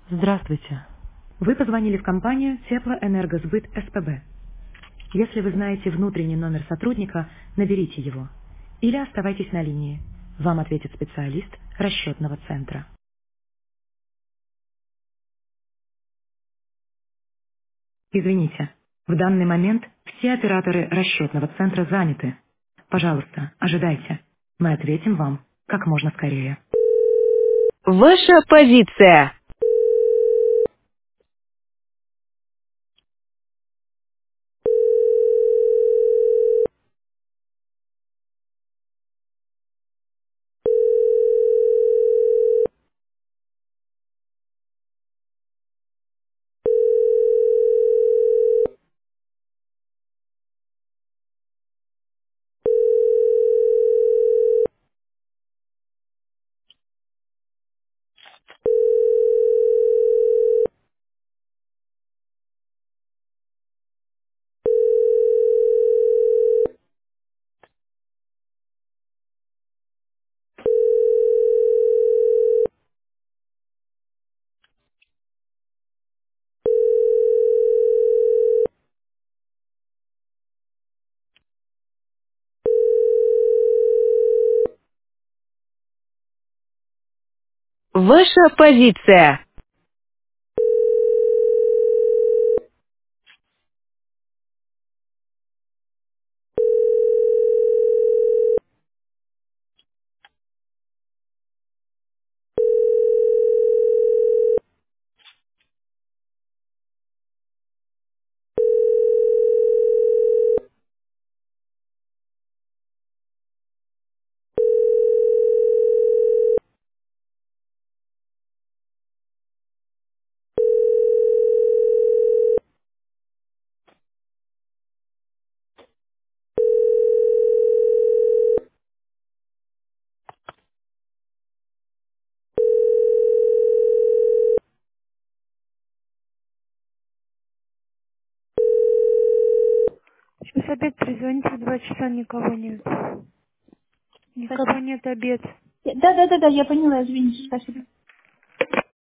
Здравствуйте. Вы позвонили в компанию Теплоэнергосбыт СПБ. Если вы знаете внутренний номер сотрудника, наберите его. Или оставайтесь на линии. Вам ответит специалист расчетного центра. Извините, в данный момент все операторы расчетного центра заняты. Пожалуйста, ожидайте. Мы ответим вам как можно скорее. Ваша позиция. Ваша позиция. Сейчас обед перезвоните в 2 часа, никого нет. Никого Спасибо. нет обед. Да, я поняла, извините, спасибо.